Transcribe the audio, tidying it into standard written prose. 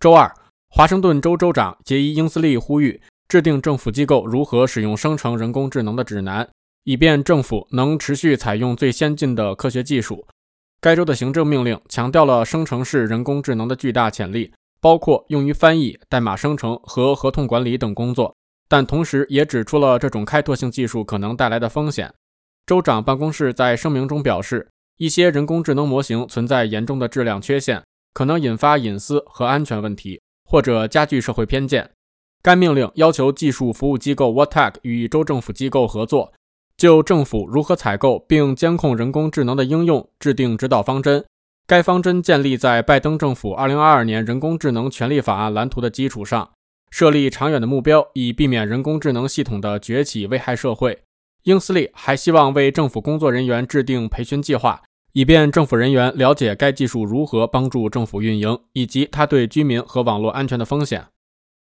周二，华盛顿州州长杰伊·英斯利呼吁制定政府机构如何使用生成人工智能的指南，以便政府能持续采用最先进的科学技术。该州的行政命令强调了生成式人工智能的巨大潜力，包括用于翻译、代码生成和合同管理等工作，但同时也指出了这种开拓性技术可能带来的风险。州长办公室在声明中表示，一些人工智能模型存在严重的质量缺陷，可能引发隐私和安全问题，或者加剧社会偏见。该命令要求技术服务机构 WATAC 与州政府机构合作，就政府如何采购并监控人工智能的应用制定指导方针。该方针建立在拜登政府2022年人工智能权利法案蓝图的基础上，设立长远的目标，以避免人工智能系统的崛起危害社会。英斯利还希望为政府工作人员制定培训计划，以便政府人员了解该技术如何帮助政府运营，以及它对居民和网络安全的风险。